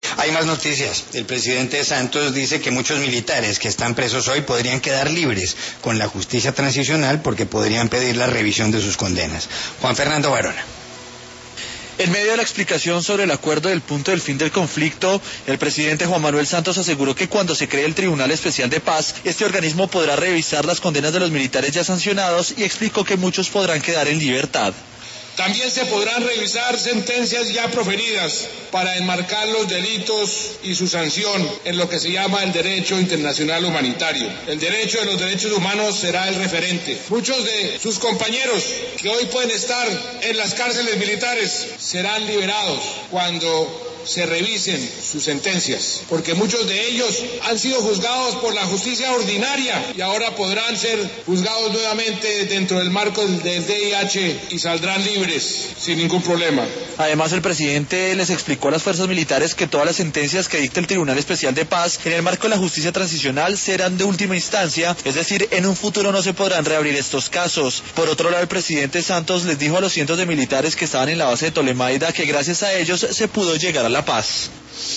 Hay más noticias. El presidente Santos dice que muchos militares que están presos hoy podrían quedar libres con la justicia transicional porque podrían pedir la revisión de sus condenas. Juan Fernando Varona. En medio de la explicación sobre el acuerdo del punto del fin del conflicto, el presidente Juan Manuel Santos aseguró que cuando se cree el Tribunal Especial de Paz, este organismo podrá revisar las condenas de los militares ya sancionados y explicó que muchos podrán quedar en libertad. También se podrán revisar sentencias ya proferidas para enmarcar los delitos y su sanción en lo que se llama el derecho internacional humanitario. El derecho de los derechos humanos será el referente. Muchos de sus compañeros que hoy pueden estar en las cárceles militares serán liberados cuando se revisen sus sentencias, porque muchos de ellos han sido juzgados por la justicia ordinaria y ahora podrán ser juzgados nuevamente dentro del marco del DIH y saldrán libres sin ningún problema. Además, el presidente les explicó a las fuerzas militares que todas las sentencias que dicta el Tribunal Especial de Paz en el marco de la justicia transicional serán de última instancia, es decir, en un futuro no se podrán reabrir estos casos. Por otro lado, el presidente Santos les dijo a los cientos de militares que estaban en la base de Tolemaida que gracias a ellos se pudo llegar a la paz.